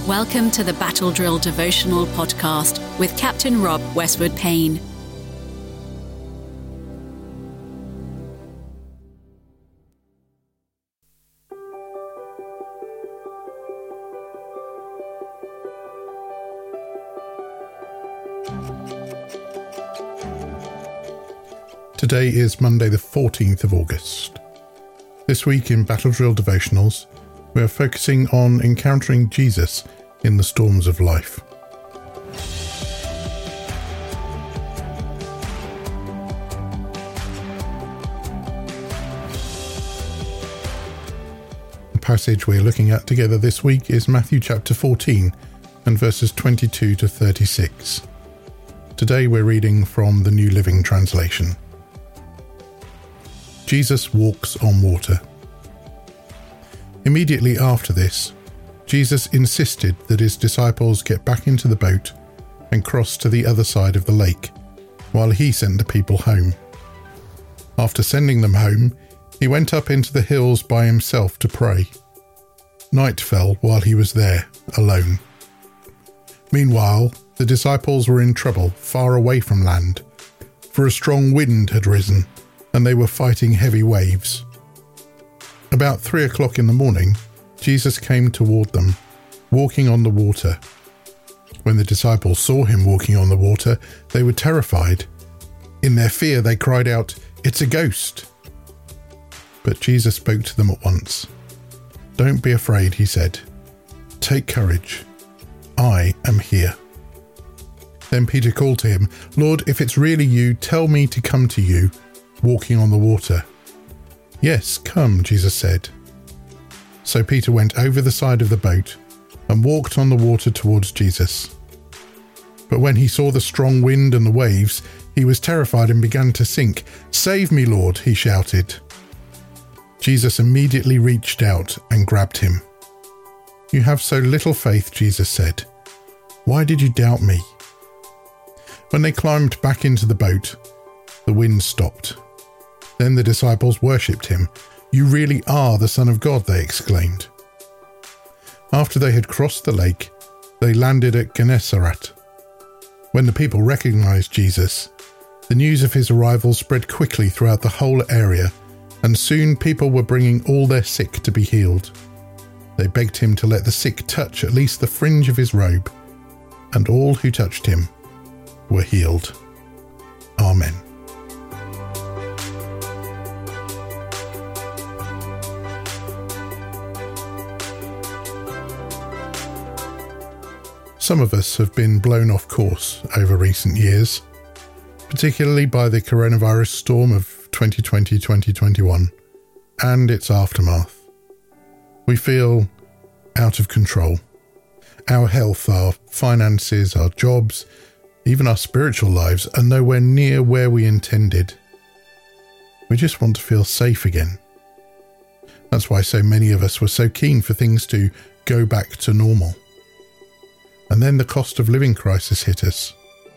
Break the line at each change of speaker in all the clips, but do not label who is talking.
Welcome to the Battle Drill Devotional Podcast with Captain Rob Westwood Payne.
Today is Monday the 14th of August. This week in Battle Drill Devotionals, we are focusing on encountering Jesus in the storms of life. The passage we're looking at together this week is Matthew chapter 14 and verses 22 to 36. Today we're reading from the New Living Translation. Jesus walks on water. Immediately after this, Jesus insisted that his disciples get back into the boat and cross to the other side of the lake, while he sent the people home. After sending them home, he went up into the hills by himself to pray. Night fell while he was there, alone. Meanwhile, the disciples were in trouble far away from land, for a strong wind had risen, and they were fighting heavy waves. About 3 o'clock in the morning, Jesus came toward them, walking on the water. When the disciples saw him walking on the water, they were terrified. In their fear, they cried out, "It's a ghost!" But Jesus spoke to them at once. "Don't be afraid," he said. "Take courage. I am here." Then Peter called to him, "Lord, if it's really you, tell me to come to you, walking on the water." "Yes, come," Jesus said. So Peter went over the side of the boat and walked on the water towards Jesus. But when he saw the strong wind and the waves, he was terrified and began to sink. "Save me, Lord," he shouted. Jesus immediately reached out and grabbed him. "You have so little faith," Jesus said. "Why did you doubt me?" When they climbed back into the boat, the wind stopped. Then the disciples worshipped him. "You really are the Son of God," they exclaimed. After they had crossed the lake, they landed at Gennesaret. When the people recognized Jesus, the news of his arrival spread quickly throughout the whole area, and soon people were bringing all their sick to be healed. They begged him to let the sick touch at least the fringe of his robe, and all who touched him were healed. Amen. Some of us have been blown off course over recent years, particularly by the coronavirus storm of 2020-2021 and its aftermath. We feel out of control. Our health, our finances, our jobs, even our spiritual lives are nowhere near where we intended. We just want to feel safe again. That's why so many of us were so keen for things to go back to normal. And then the cost of living crisis hit us.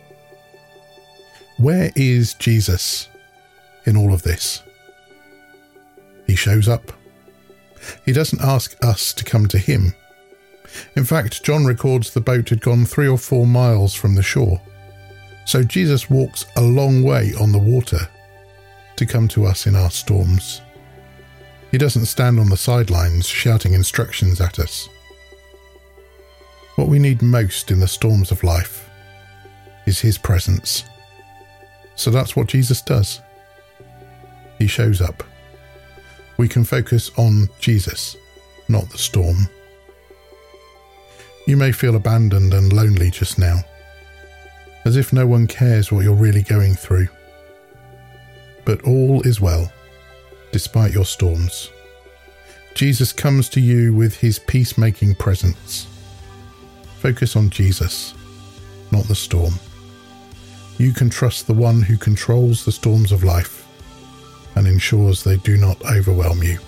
Where is Jesus in all of this? He shows up. He doesn't ask us to come to him. In fact, John records the boat had gone 3 or 4 miles from the shore. So Jesus walks a long way on the water to come to us in our storms. He doesn't stand on the sidelines shouting instructions at us. What we need most in the storms of life is his presence. So that's what Jesus does. He shows up. We can focus on Jesus, not the storm. You may feel abandoned and lonely just now, as if no one cares what you're really going through. But all is well, despite your storms. Jesus comes to you with his peacemaking presence. Focus on Jesus, not the storm. You can trust the one who controls the storms of life and ensures they do not overwhelm you.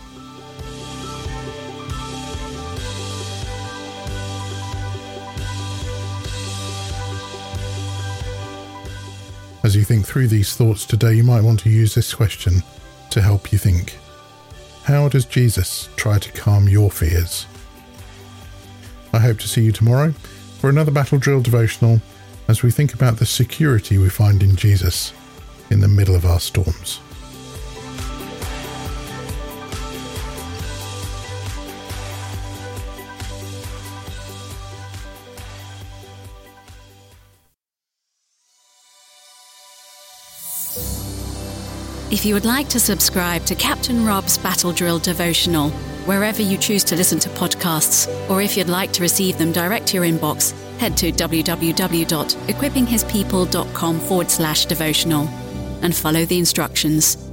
As you think through these thoughts today, you might want to use this question to help you think. How does Jesus try to calm your fears? I hope to see you tomorrow for another Battle Drill devotional as we think about the security we find in Jesus in the middle of our storms.
If you would like to subscribe to Captain Rob's Battle Drill devotional, wherever you choose to listen to podcasts, or if you'd like to receive them direct to your inbox, head to www.equippinghispeople.com/devotional and follow the instructions.